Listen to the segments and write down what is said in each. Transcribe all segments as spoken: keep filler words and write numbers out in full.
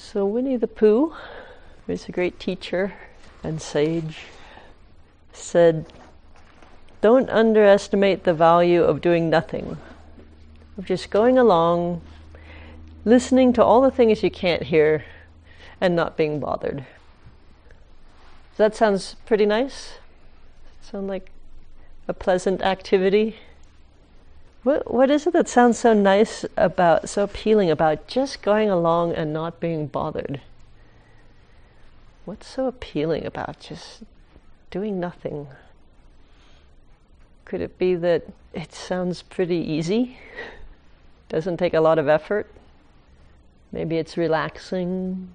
So Winnie the Pooh, who's a great teacher and sage, said, don't underestimate the value of doing nothing, of just going along, listening to all the things you can't hear, and not being bothered. That sounds pretty nice? Sound like a pleasant activity? What what is it that sounds so nice about, so appealing about just going along and not being bothered? What's so appealing about just doing nothing? Could it be that it sounds pretty easy? Doesn't take a lot of effort? Maybe it's relaxing?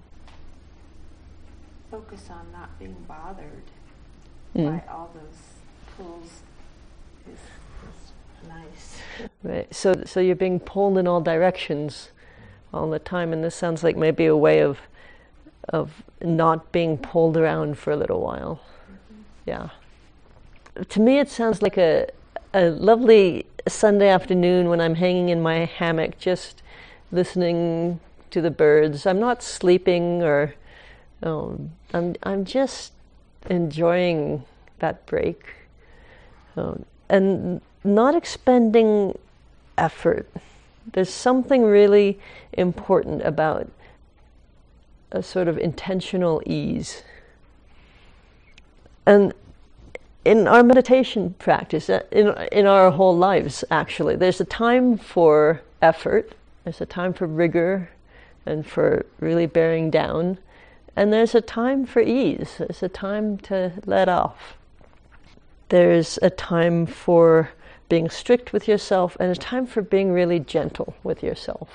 Focus on not being bothered Mm. by all those pulls is, is nice. Right. So, so you're being pulled in all directions all the time, and this sounds like maybe a way of of not being pulled around for a little while. Mm-hmm. Yeah. To me, it sounds like a a lovely Sunday afternoon when I'm hanging in my hammock, just listening to the birds. I'm not sleeping, or um, I'm I'm just enjoying that break, um, and not expending effort. There's something really important about a sort of intentional ease. And in our meditation practice, in in our whole lives, actually, there's a time for effort, there's a time for rigor, and for really bearing down, and there's a time for ease. There's a time to let off. There's a time for being strict with yourself, and a time for being really gentle with yourself.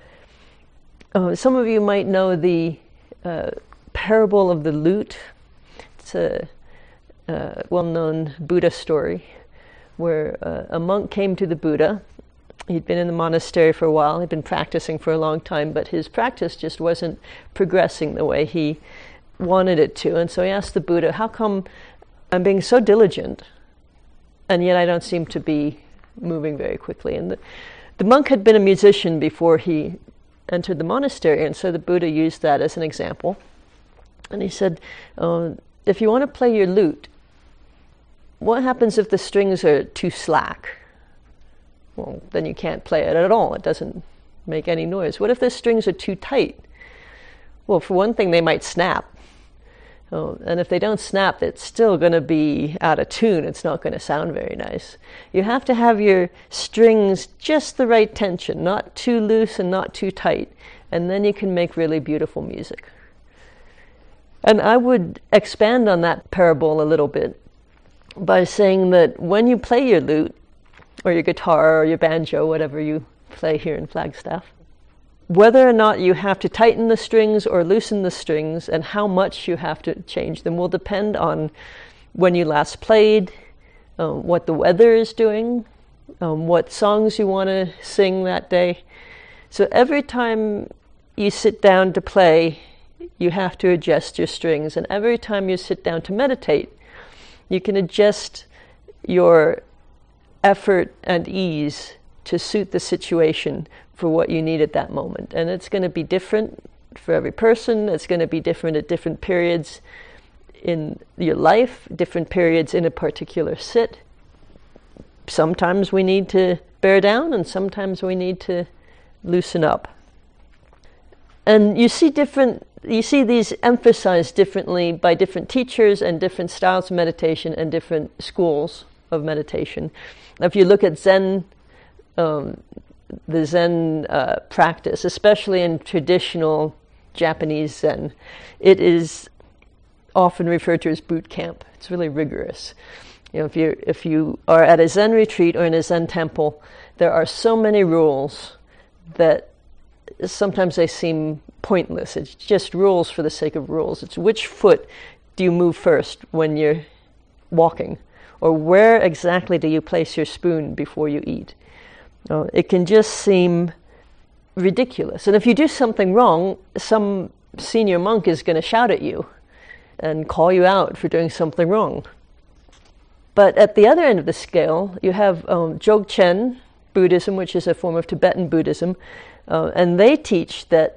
Uh, some of you might know the uh, parable of the lute. It's a uh, well-known Buddha story where uh, a monk came to the Buddha. He'd been in the monastery for a while. He'd been practicing for a long time, but his practice just wasn't progressing the way he wanted it to. And so he asked the Buddha, how come I'm being so diligent, and yet I don't seem to be moving very quickly? And the, the monk had been a musician before he entered the monastery, and so the Buddha used that as an example. And he said, uh, if you want to play your lute, what happens if the strings are too slack? Well, then you can't play it at all. It doesn't make any noise. What if the strings are too tight? Well, for one thing, they might snap. Oh, and if they don't snap, it's still going to be out of tune. It's not going to sound very nice. You have to have your strings just the right tension, not too loose and not too tight, and then you can make really beautiful music. And I would expand on that parable a little bit by saying that when you play your lute, or your guitar, or your banjo, whatever you play here in Flagstaff, whether or not you have to tighten the strings or loosen the strings, and how much you have to change them, will depend on when you last played, um, what the weather is doing, um, what songs you want to sing that day. So every time you sit down to play, you have to adjust your strings. And every time you sit down to meditate, you can adjust your effort and ease to suit the situation for what you need at that moment. And it's going to be different for every person. It's going to be different at different periods in your life, different periods in a particular sit. Sometimes we need to bear down, and sometimes we need to loosen up. And you see different, you see these emphasized differently by different teachers and different styles of meditation and different schools of meditation. If you look at Zen, um, the Zen uh, practice, especially in traditional Japanese Zen, it is often referred to as boot camp. It's really rigorous. You know, if you if you are at a Zen retreat or in a Zen temple, there are so many rules that sometimes they seem pointless. It's just rules for the sake of rules. It's which foot do you move first when you're walking? Or where exactly do you place your spoon before you eat? Uh, it can just seem ridiculous. And if you do something wrong, some senior monk is going to shout at you and call you out for doing something wrong. But at the other end of the scale, you have um, Dzogchen Buddhism, which is a form of Tibetan Buddhism, uh, and they teach that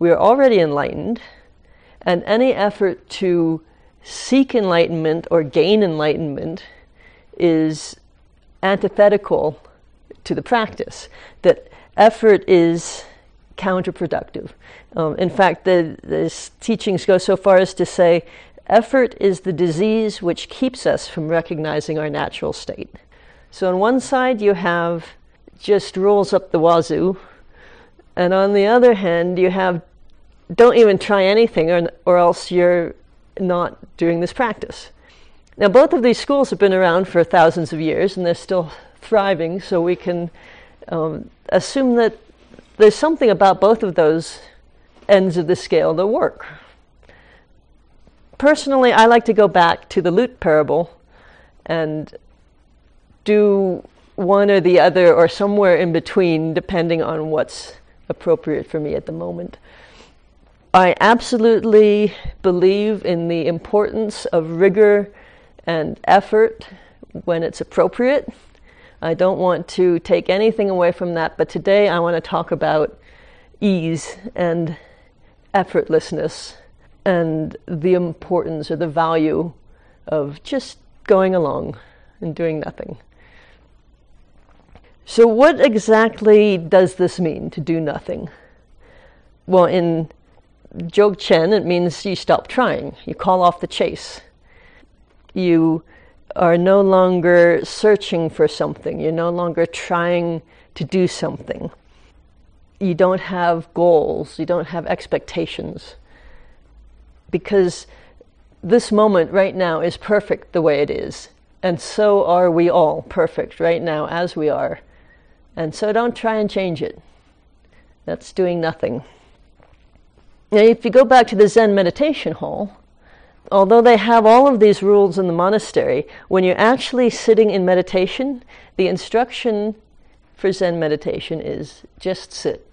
we are already enlightened, and any effort to seek enlightenment or gain enlightenment is antithetical to the practice. That effort is counterproductive. Um, in fact, the, the teachings go so far as to say effort is the disease which keeps us from recognizing our natural state. So on one side you have just rules up the wazoo, and on the other hand you have don't even try anything or, or else you're not doing this practice. Now both of these schools have been around for thousands of years and they're still thriving, so we can um, assume that there's something about both of those ends of the scale that work. Personally, I like to go back to the lute parable and do one or the other or somewhere in between, depending on what's appropriate for me at the moment. I absolutely believe in the importance of rigor and effort when it's appropriate. I don't want to take anything away from that, but today I want to talk about ease and effortlessness and the importance or the value of just going along and doing nothing. So what exactly does this mean, to do nothing? Well, in Dzogchen, it means you stop trying. You call off the chase. You are no longer searching for something. You're no longer trying to do something. You don't have goals. You don't have expectations. Because this moment right now is perfect the way it is. And so are we all perfect right now as we are. And so don't try and change it. That's doing nothing. Now, if you go back to the Zen meditation hall, although they have all of these rules in the monastery, when you're actually sitting in meditation, the instruction for Zen meditation is just sit.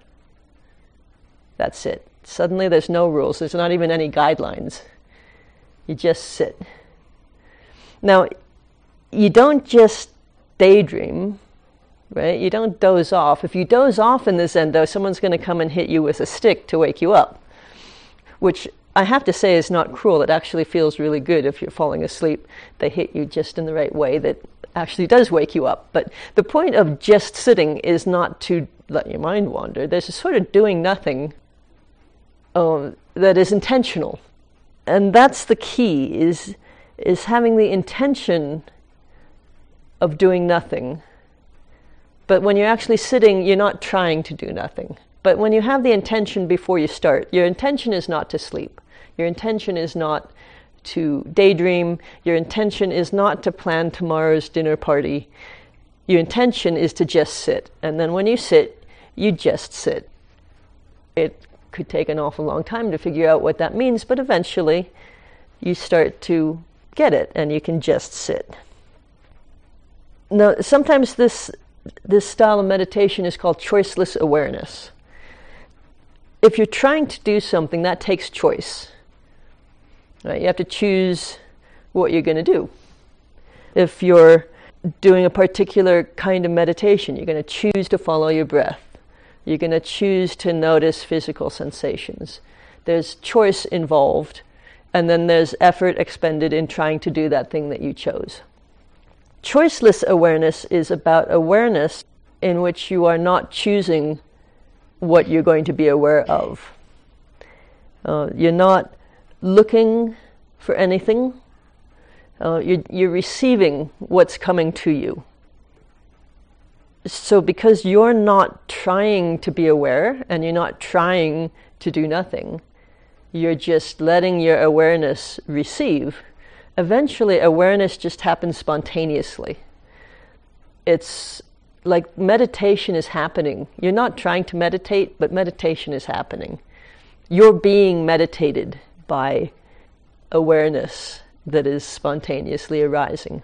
That's it. Suddenly there's no rules. There's not even any guidelines. You just sit. Now, you don't just daydream, right? You don't doze off. If you doze off in the Zen, though, someone's going to come and hit you with a stick to wake you up, which I have to say is not cruel. It actually feels really good if you're falling asleep. They hit you just in the right way that actually does wake you up. But the point of just sitting is not to let your mind wander. There's a sort of doing nothing uh, that is intentional. And that's the key, is, is having the intention of doing nothing. But when you're actually sitting, you're not trying to do nothing. But when you have the intention before you start, your intention is not to sleep. Your intention is not to daydream. Your intention is not to plan tomorrow's dinner party. Your intention is to just sit. And then when you sit, you just sit. It could take an awful long time to figure out what that means, but eventually you start to get it and you can just sit. Now, sometimes this this style of meditation is called choiceless awareness. If you're trying to do something, that takes choice. Right? You have to choose what you're going to do. If you're doing a particular kind of meditation, you're going to choose to follow your breath. You're going to choose to notice physical sensations. There's choice involved, and then there's effort expended in trying to do that thing that you chose. Choiceless awareness is about awareness in which you are not choosing what you're going to be aware of. Uh, you're not looking for anything. Uh, you're, you're receiving what's coming to you. So because you're not trying to be aware and you're not trying to do nothing, you're just letting your awareness receive. Eventually, awareness just happens spontaneously. It's like meditation is happening. You're not trying to meditate, but meditation is happening. You're being meditated by awareness that is spontaneously arising.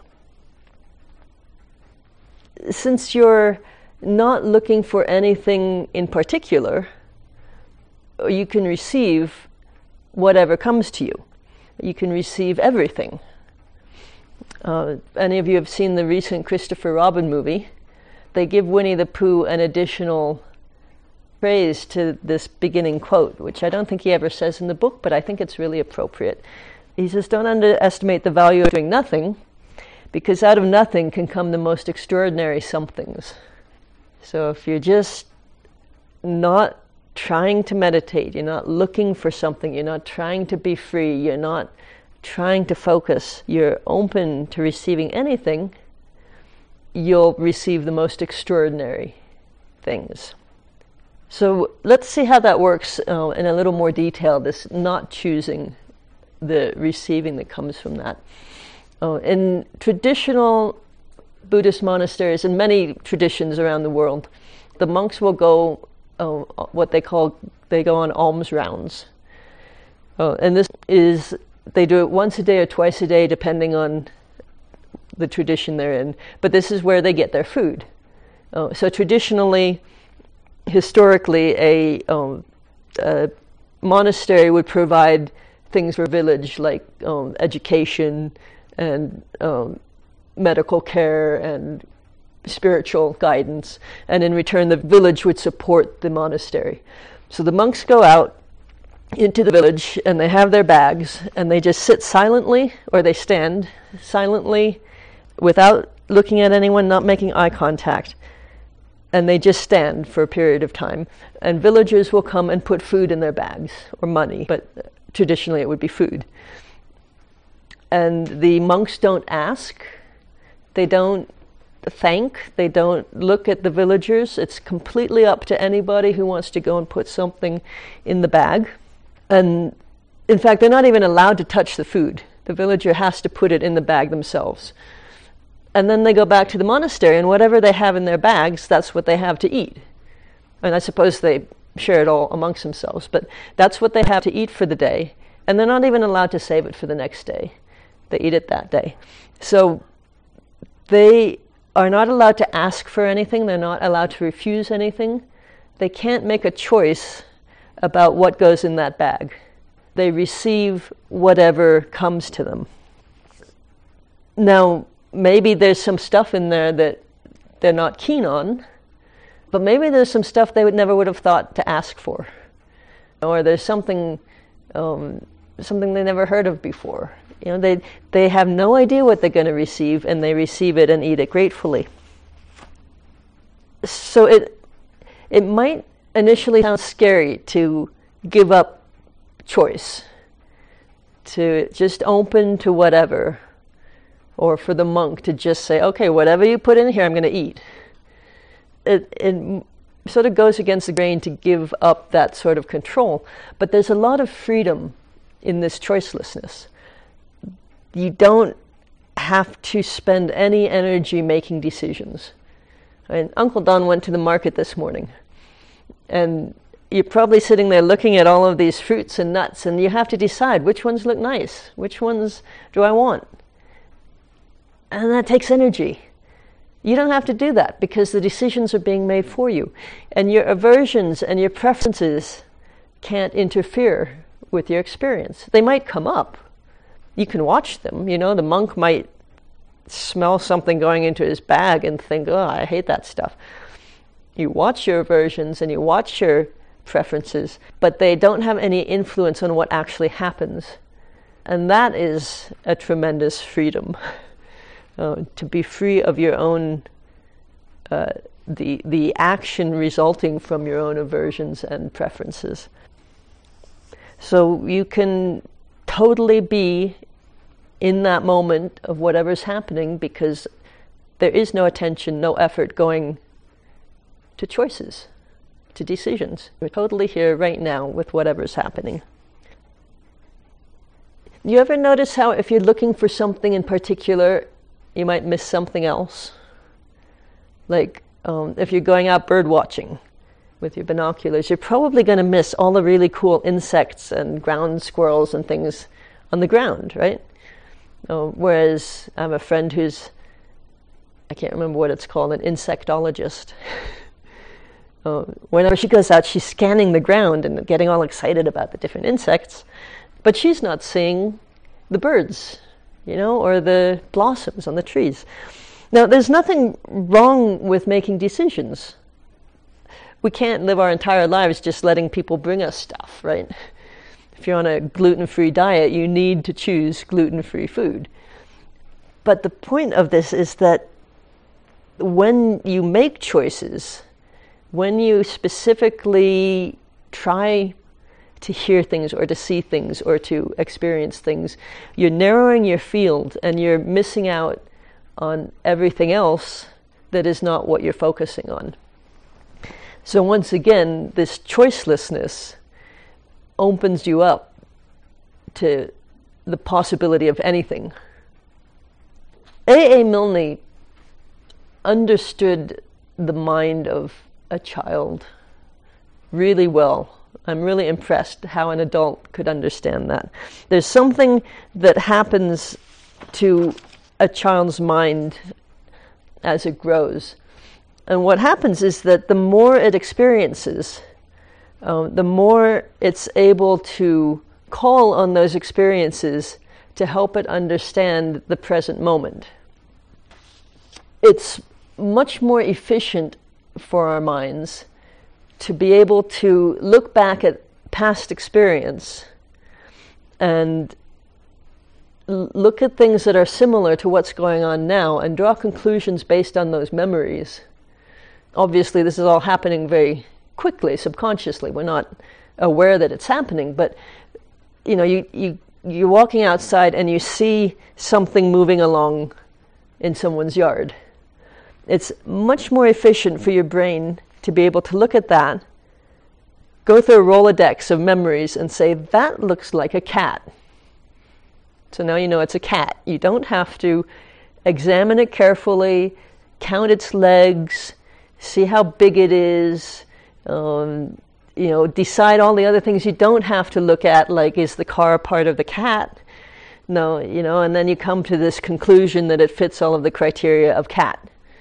Since you're not looking for anything in particular, you can receive whatever comes to you. You can receive everything. Uh, any of you have seen the recent Christopher Robin movie? They give Winnie the Pooh an additional phrase to this beginning quote, which I don't think he ever says in the book, but I think it's really appropriate. He says, don't underestimate the value of doing nothing, because out of nothing can come the most extraordinary somethings. So if you're just not trying to meditate, you're not looking for something, you're not trying to be free, you're not trying to focus, you're open to receiving anything, you'll receive the most extraordinary things. So let's see how that works uh, in a little more detail, this not choosing the receiving that comes from that. Uh, in traditional Buddhist monasteries, in many traditions around the world, the monks will go uh, what they call, they go on alms rounds. Uh, and this is, they do it once a day or twice a day, depending on the tradition they're in. But this is where they get their food. Uh, so traditionally, historically, a, um, a monastery would provide things for village, like um, education and um, medical care and spiritual guidance. And in return, the village would support the monastery. So the monks go out into the village and they have their bags and they just sit silently, or they stand silently without looking at anyone, not making eye contact. And they just stand for a period of time. And villagers will come and put food in their bags, or money, but traditionally it would be food. And the monks don't ask, they don't thank, they don't look at the villagers. It's completely up to anybody who wants to go and put something in the bag. And in fact, they're not even allowed to touch the food. The villager has to put it in the bag themselves. And then they go back to the monastery, and whatever they have in their bags, that's what they have to eat. And I suppose they share it all amongst themselves, but that's what they have to eat for the day. And they're not even allowed to save it for the next day. They eat it that day. So they are not allowed to ask for anything. They're not allowed to refuse anything. They can't make a choice about what goes in that bag. They receive whatever comes to them. Now, maybe there's some stuff in there that they're not keen on, but maybe there's some stuff they would never would have thought to ask for. Or there's something um, something they never heard of before. You know, they they have no idea what they're going to receive, and they receive it and eat it gratefully. So it it might initially sound scary to give up choice, to just open to whatever, or for the monk to just say, okay, whatever you put in here, I'm going to eat. It, it sort of goes against the grain to give up that sort of control, but there's a lot of freedom in this choicelessness. You don't have to spend any energy making decisions. I mean, Uncle Don went to the market this morning, and you're probably sitting there looking at all of these fruits and nuts, and you have to decide which ones look nice, which ones do I want? And that takes energy. You don't have to do that because the decisions are being made for you. And your aversions and your preferences can't interfere with your experience. They might come up. You can watch them. You know, the monk might smell something going into his bag and think, oh, I hate that stuff. You watch your aversions and you watch your preferences, but they don't have any influence on what actually happens. And that is a tremendous freedom. Uh, to be free of your own, uh, the the action resulting from your own aversions and preferences. So you can totally be in that moment of whatever's happening because there is no attention, no effort going to choices, to decisions. We're totally here right now with whatever's happening. You ever notice how if you're looking for something in particular, you might miss something else? Like um, if you're going out bird watching with your binoculars, you're probably going to miss all the really cool insects and ground squirrels and things on the ground, right? Uh, whereas I have a friend who's, I can't remember what it's called, an insectologist. uh, whenever she goes out, she's scanning the ground and getting all excited about the different insects, but she's not seeing the birds, you know, or the blossoms on the trees. Now, there's nothing wrong with making decisions, we can't live our entire lives just letting people bring us stuff, right? If you're on a gluten-free diet, you need to choose gluten-free food. But the point of this is that when you make choices, when you specifically try to hear things or to see things or to experience things, you're narrowing your field and you're missing out on everything else that is not what you're focusing on. So once again, this choicelessness opens you up to the possibility of anything. A A. Milne understood the mind of a child really well. I'm really impressed how an adult could understand that. There's something that happens to a child's mind as it grows. And what happens is that the more it experiences, um, the more it's able to call on those experiences to help it understand the present moment. It's much more efficient for our minds to be able to look back at past experience and l- look at things that are similar to what's going on now and draw conclusions based on those memories. Obviously, this is all happening very quickly, subconsciously. We're not aware that it's happening, but you know, you, you, you're walking outside and you see something moving along in someone's yard. It's much more efficient for your brain to be able to look at that, go through a Rolodex of memories and say, that looks like a cat. So now you know it's a cat. You don't have to examine it carefully, count its legs, see how big it is, um, you know, decide all the other things you don't have to look at, like, is the car part of the cat? No, you know, and then you come to this conclusion that it fits all of the criteria of cat.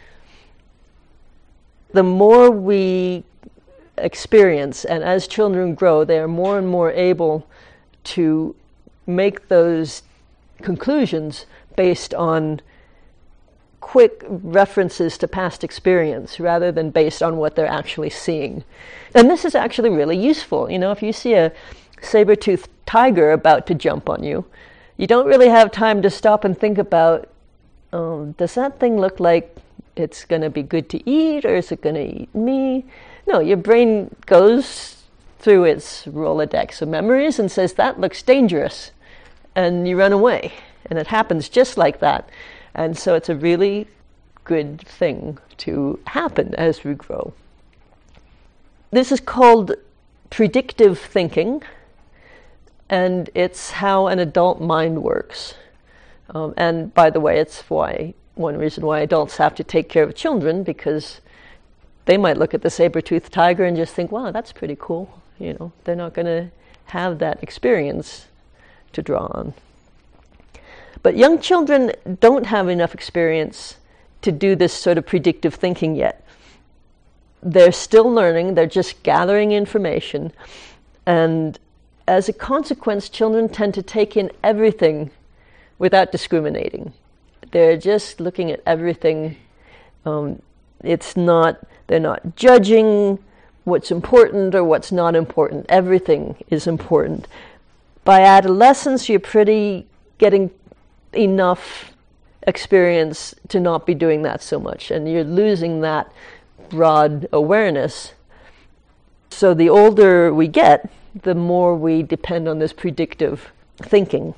The more we experience, and as children grow, they are more and more able to make those conclusions based on quick references to past experience rather than based on what they're actually seeing. And this is actually really useful. You know, if you see a saber-toothed tiger about to jump on you, you don't really have time to stop and think about, um, does that thing look like it's going to be good to eat, or is it going to eat me? No, your brain goes through its Rolodex of memories and says, that looks dangerous, and you run away. And it happens just like that. And so it's a really good thing to happen as we grow. This is called predictive thinking, and it's how an adult mind works. Um, and by the way, it's why one reason why adults have to take care of children, because they might look at the saber-toothed tiger and just think, wow, that's pretty cool. You know, they're not going to have that experience to draw on. But young children don't have enough experience to do this sort of predictive thinking yet. They're still learning, they're just gathering information, and as a consequence, children tend to take in everything without discriminating. They're just looking at everything. Um, it's not, they're not judging what's important or what's not important. Everything is important. By adolescence, you're pretty getting enough experience to not be doing that so much, and you're losing that broad awareness. So the older we get, the more we depend on this predictive thinking.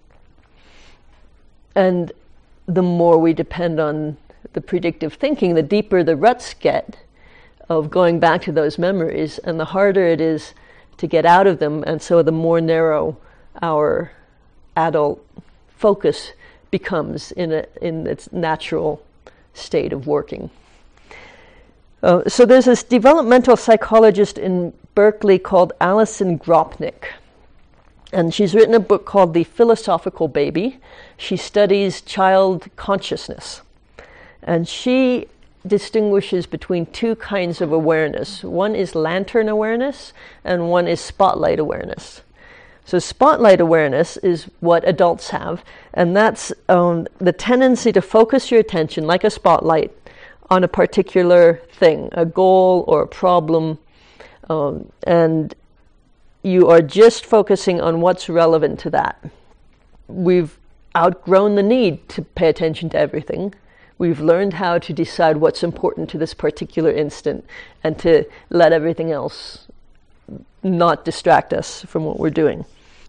And the more we depend on the predictive thinking, the deeper the ruts get of going back to those memories, and the harder it is to get out of them, and so the more narrow our adult focus becomes in a, in its natural state of working. Uh, so there's this developmental psychologist in Berkeley called Alison Gropnik, and she's written a book called The Philosophical Baby. She studies child consciousness, and she distinguishes between two kinds of awareness. One is lantern awareness, and one is spotlight awareness. So spotlight awareness is what adults have, and that's um, the tendency to focus your attention like a spotlight on a particular thing, a goal or a problem, um, and you are just focusing on what's relevant to that. We've outgrown the need to pay attention to everything. We've learned how to decide what's important to this particular instant and to let everything else not distract us from what we're doing.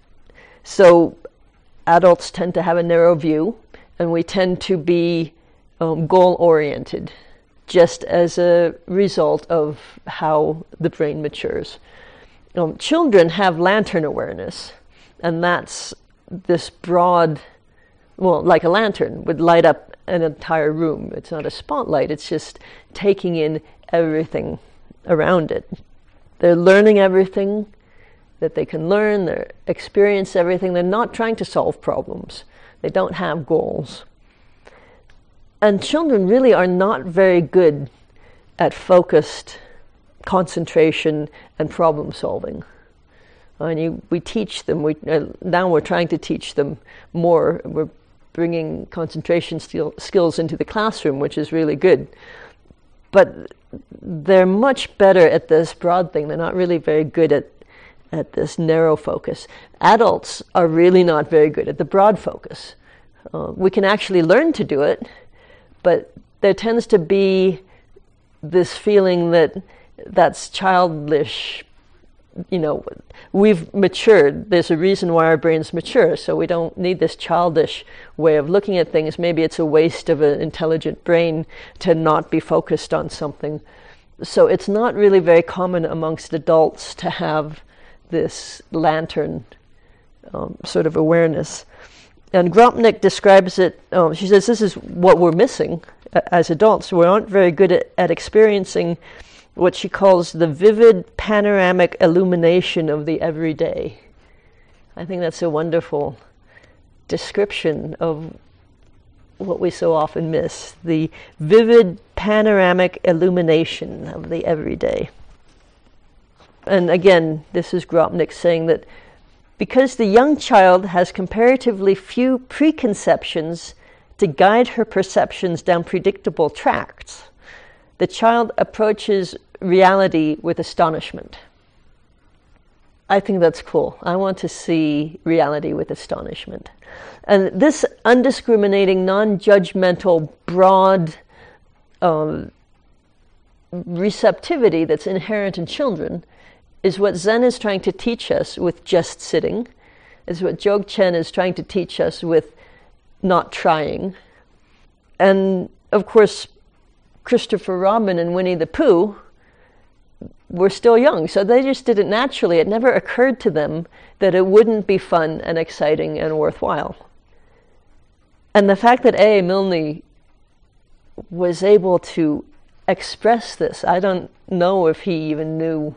So adults tend to have a narrow view, and we tend to be um, goal-oriented, just as a result of how the brain matures. Um, children have lantern awareness, and that's this broad, well, like a lantern would light up an entire room. It's not a spotlight, it's just taking in everything around it. They're learning everything that they can learn, they experience everything. They're not trying to solve problems. They don't have goals. And children really are not very good at focused concentration and problem solving. And you, we teach them, we, uh, now we're trying to teach them more. We're bringing concentration skill, skills into the classroom, which is really good. But they're much better at this broad thing. They're not really very good at, at this narrow focus. Adults are really not very good at the broad focus. Uh, we can actually learn to do it, but there tends to be this feeling that that's childish. You know, we've matured. There's a reason why our brains mature, so we don't need this childish way of looking at things. Maybe it's a waste of an intelligent brain to not be focused on something. So it's not really very common amongst adults to have this lantern um, sort of awareness. And Gropnik describes it, um, she says this is what we're missing as adults. We aren't very good at, at experiencing what she calls the vivid panoramic illumination of the everyday. I think that's a wonderful description of what we so often miss, the vivid panoramic illumination of the everyday. And again, this is Gropnik saying that because the young child has comparatively few preconceptions to guide her perceptions down predictable tracks, the child approaches reality with astonishment. I think that's cool. I want to see reality with astonishment. And this undiscriminating, non-judgmental, broad um, receptivity that's inherent in children is what Zen is trying to teach us with just sitting, is what Dzogchen is trying to teach us with not trying. And of course, Christopher Robin and Winnie the Pooh were still young, so they just did it naturally. It never occurred to them that it wouldn't be fun and exciting and worthwhile. And the fact that A A. Milne was able to express this, I don't know if he even knew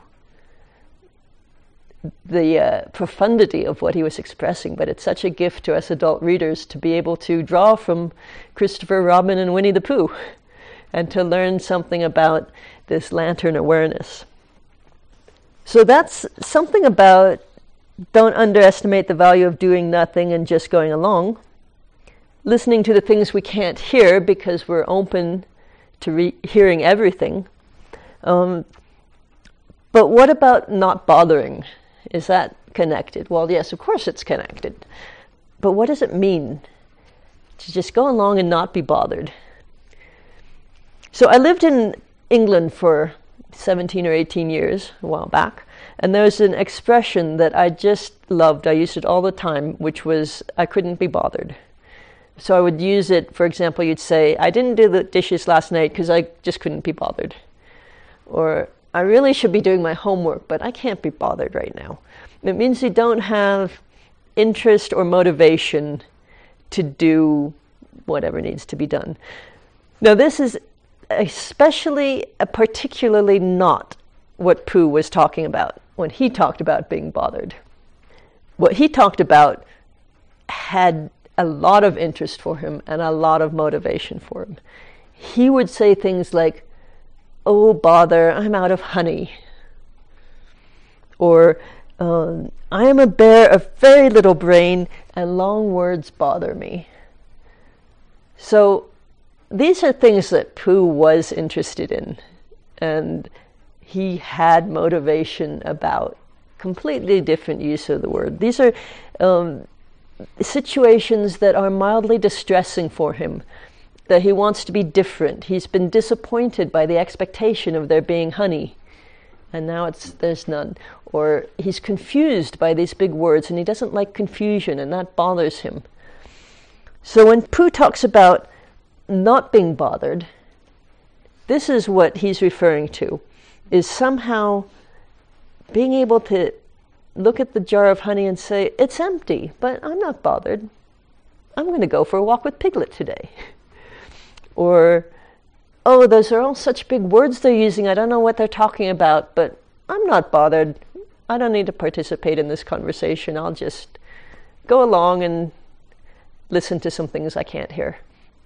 the uh, profundity of what he was expressing, but it's such a gift to us adult readers to be able to draw from Christopher Robin and Winnie the Pooh and to learn something about this lantern awareness. So that's something about don't underestimate the value of doing nothing and just going along, listening to the things we can't hear because we're open to re- hearing everything. Um, but what about not bothering? Is that connected? Well, yes, of course it's connected. But what does it mean to just go along and not be bothered? So I lived in England for seventeen or eighteen years, a while back, and there's an expression that I just loved. I used it all the time, which was, I couldn't be bothered. So I would use it, for example, you'd say, I didn't do the dishes last night because I just couldn't be bothered. Or, I really should be doing my homework, but I can't be bothered right now. It means you don't have interest or motivation to do whatever needs to be done. Now, this is especially, uh, particularly not what Pooh was talking about when he talked about being bothered. What he talked about had a lot of interest for him and a lot of motivation for him. He would say things like, oh, bother, I'm out of honey. Or, um, I am a bear of very little brain and long words bother me. So these are things that Pooh was interested in, and he had motivation about. Completely different use of the word. These are um, situations that are mildly distressing for him, that he wants to be different. He's been disappointed by the expectation of there being honey, and now it's there's none. Or he's confused by these big words, and he doesn't like confusion, and that bothers him. So when Pooh talks about not being bothered, this is what he's referring to, is somehow being able to look at the jar of honey and say, it's empty, but I'm not bothered. I'm going to go for a walk with Piglet today. Or, oh, those are all such big words they're using. I don't know what they're talking about, but I'm not bothered. I don't need to participate in this conversation. I'll just go along and listen to some things I can't hear.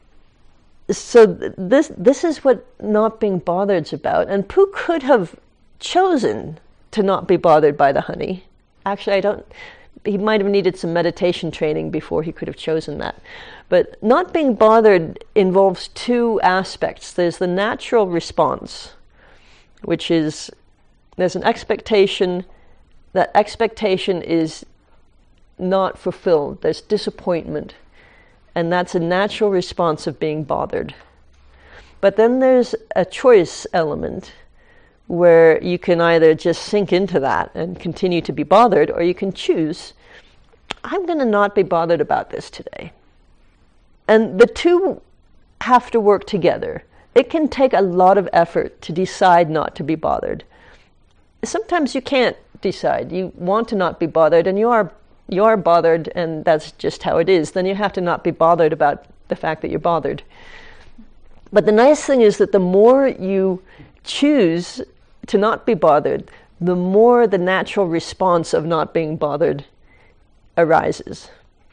So th- this this is what not being bothered's about. And Pooh could have chosen to not be bothered by the honey. Actually, I don't, he might have needed some meditation training before he could have chosen that. But not being bothered involves two aspects. There's the natural response, which is, there's an expectation, that expectation is not fulfilled. There's disappointment. And that's a natural response of being bothered. But then there's a choice element, where you can either just sink into that and continue to be bothered, or you can choose, I'm going to not be bothered about this today. And the two have to work together. It can take a lot of effort to decide not to be bothered. Sometimes you can't decide. You want to not be bothered, and you are you are bothered, and that's just how it is. Then you have to not be bothered about the fact that you're bothered. But the nice thing is that the more you choose to not be bothered, the more the natural response of not being bothered arises.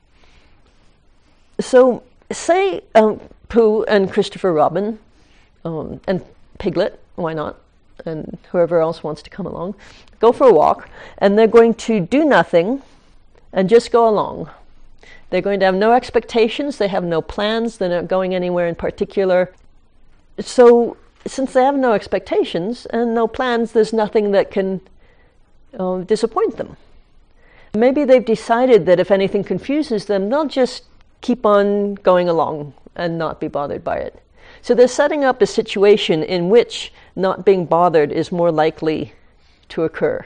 So say um, Pooh and Christopher Robin um, and Piglet, why not, and whoever else wants to come along, go for a walk, and they're going to do nothing and just go along. They're going to have no expectations, they have no plans, they're not going anywhere in particular. So since they have no expectations and no plans, there's nothing that can uh, disappoint them. Maybe they've decided that if anything confuses them, they'll just keep on going along and not be bothered by it. So they're setting up a situation in which not being bothered is more likely to occur.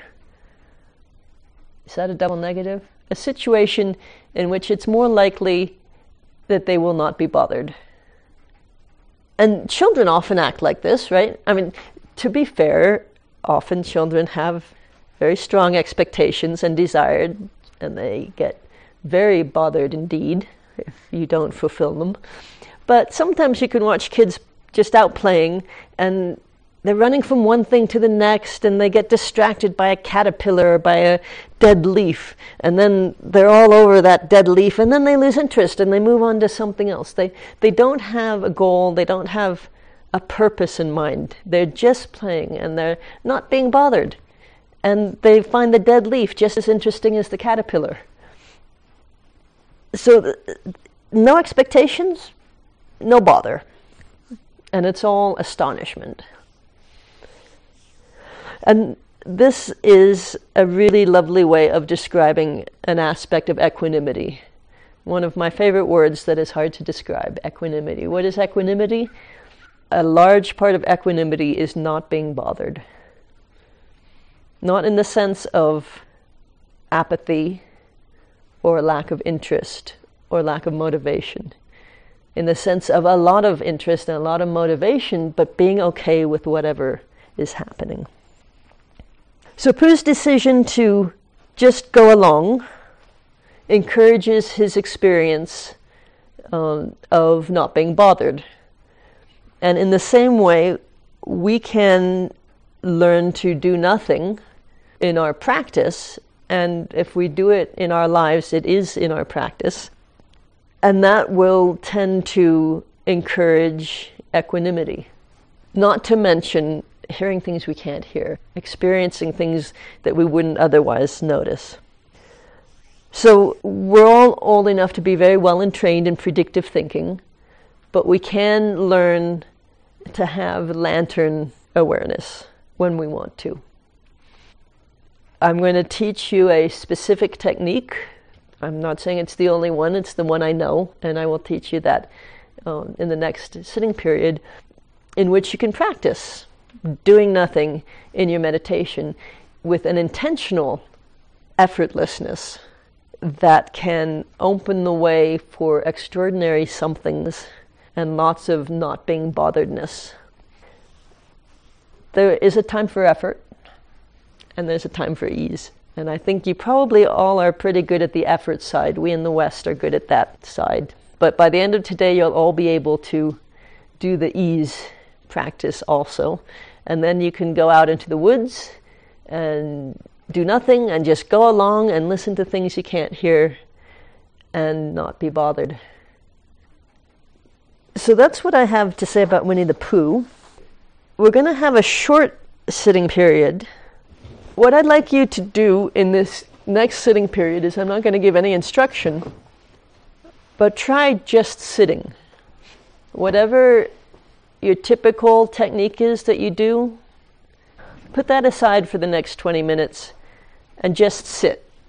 Is that a double negative? A situation in which it's more likely that they will not be bothered. And children often act like this, right? I mean, to be fair, often children have very strong expectations and desires, and they get very bothered indeed if you don't fulfill them. But sometimes you can watch kids just out playing, and they're running from one thing to the next, and they get distracted by a caterpillar or by a dead leaf, and then they're all over that dead leaf, and then they lose interest and they move on to something else. They they don't have a goal, they don't have a purpose in mind. They're just playing, and they're not being bothered. And they find the dead leaf just as interesting as the caterpillar. So th- no expectations, no bother. And it's all astonishment. And this is a really lovely way of describing an aspect of equanimity. One of my favorite words that is hard to describe, equanimity. What is equanimity? A large part of equanimity is not being bothered. Not in the sense of apathy or lack of interest or lack of motivation. In the sense of a lot of interest and a lot of motivation, but being okay with whatever is happening. So Pooh's decision to just go along encourages his experience um, of not being bothered. And in the same way, we can learn to do nothing in our practice, and if we do it in our lives, it is in our practice, and that will tend to encourage equanimity. Not to mention hearing things we can't hear, experiencing things that we wouldn't otherwise notice. So we're all old enough to be very well entrained in predictive thinking. but we can learn to have lantern awareness when we want to. I'm going to teach you a specific technique. I'm not saying it's the only one, it's the one I know, and I will teach you that um, in the next sitting period, in which you can practice doing nothing in your meditation with an intentional effortlessness that can open the way for extraordinary somethings and lots of not being botheredness. There is a time for effort, and there's a time for ease. And I think you probably all are pretty good at the effort side. We in the West are good at that side. But by the end of today, you'll all be able to do the ease practice also. And then you can go out into the woods and do nothing and just go along and listen to things you can't hear and not be bothered. So that's what I have to say about Winnie the Pooh. We're going to have a short sitting period. What I'd like you to do in this next sitting period is, I'm not going to give any instruction, but try just sitting. Whatever your typical technique is that you do, put that aside for the next twenty minutes and just sit.